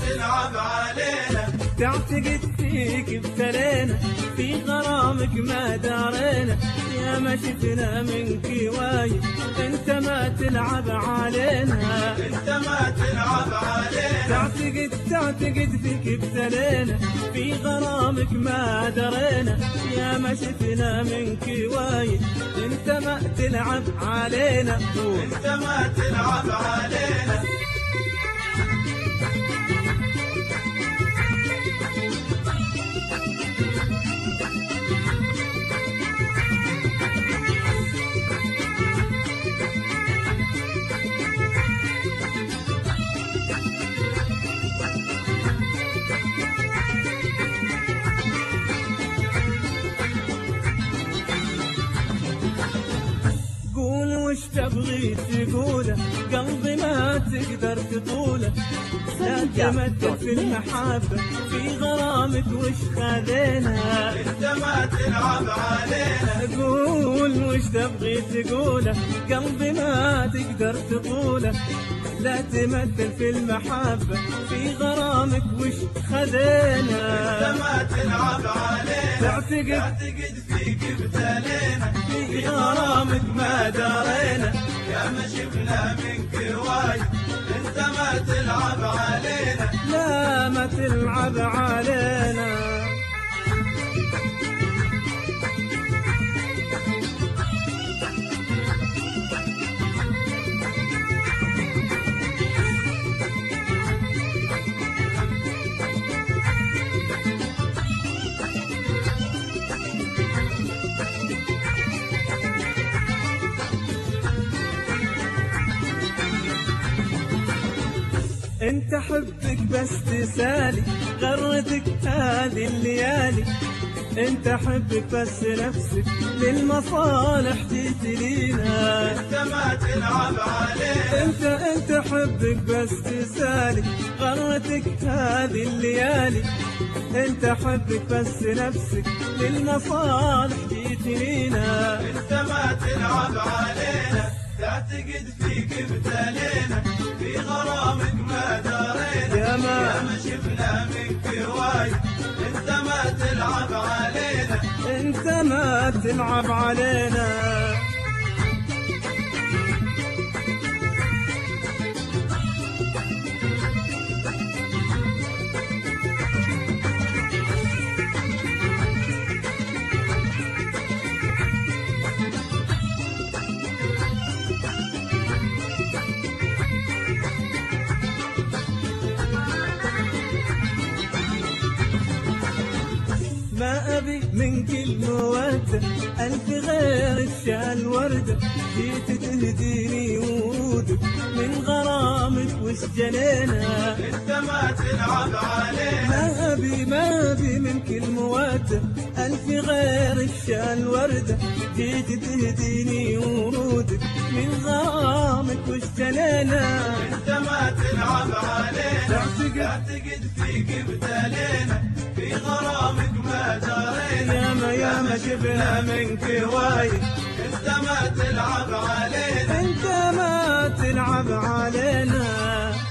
تلعب علينا. تعتقد فيك ابتلينا، في غرامك ما دارينا، يا ما شفنا منك وايد، انت ما تلعب علينا. انت ما تلعب علينا. تعتقد فيك ابتلينا، في غرامك ما درينا، يا ما شفنا منك وايد، انت ما تلعب علينا. انت ما تلعب علينا. وش تبغي تقوله، قلبي ما تقدر تطوله، لا تمثل في المحبة، في غرامك وش خذينا. انت ما تلعب علينا. قول وش تبغي تقوله، قلبي ما تقدر تطوله، لا تمثل في المحبة، في غرامك وش خذينا. انت ما تلعب علينا. تعتقد فيك ابتلينا، في غرامك ما دارينا، يا ما شفنا منك وايد، انت ما تلعب علينا. لا ما تلعب علينا. انت حبك بس تسالي، غرتك هذه الليالي، انت حبك بس نفسك، للمصالح جيت لينا. انت ما تلعب علينا. انت حبك بس تسالي، غرتك هذه الليالي، انت حبك بس نفسك، للمصالح جيت لينا. انت ما تلعب علينا. تعتقد فيك ابتلينا، في غرامك ما دارينا، يا ما شفنا منك وايد، انت ما تلعب علينا. انت ما تلعب علينا. ما أبي منك المودة، ألف غير شال وردة، جيت تهديني ورودك، من غرامك وش جنينا. انت ما تلعب علينا. ما أبي منك المودة، ألف غير شال وردة، جيت تهديني ورودك، من غرامك وش جنينا. انت ما تلعب علينا. تعتقد فيك ابتلينا، في غرامك ما دارينا، يا ما شفنا منك وايد، انت ما تلعب علينا. انت ما تلعب علينا.